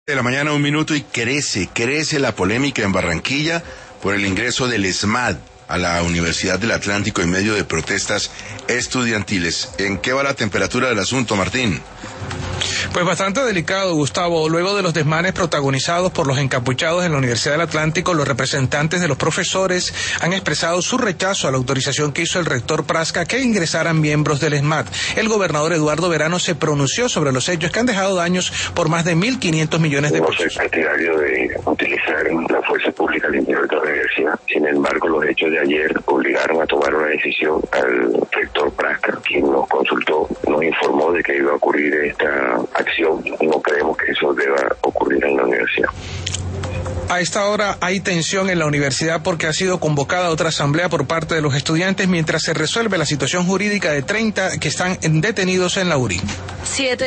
De la mañana, 1 minuto, y crece la polémica en Barranquilla por el ingreso del ESMAD a la Universidad del Atlántico en medio de protestas estudiantiles. ¿En qué va la temperatura del asunto, Martín? Pues bastante delicado, Gustavo. Luego de los desmanes protagonizados por los encapuchados en la Universidad del Atlántico, los representantes de los profesores han expresado su rechazo a la autorización que hizo el rector Prasca que ingresaran miembros del ESMAD. El gobernador Eduardo Verano se pronunció sobre los hechos que han dejado daños por más de 1.500 millones de pesos. No soy partidario de utilizar la fuerza pública al interior de la universidad. Sin embargo, los hechos de ayer obligaron a tomar una decisión al rector Prasca, quien nos consultó, nos informó de que iba a ocurrir esta acción. No creemos que eso deba ocurrir en la universidad. A esta hora hay tensión en la universidad porque ha sido convocada otra asamblea por parte de los estudiantes mientras se resuelve la situación jurídica de 30 que están detenidos en la URI.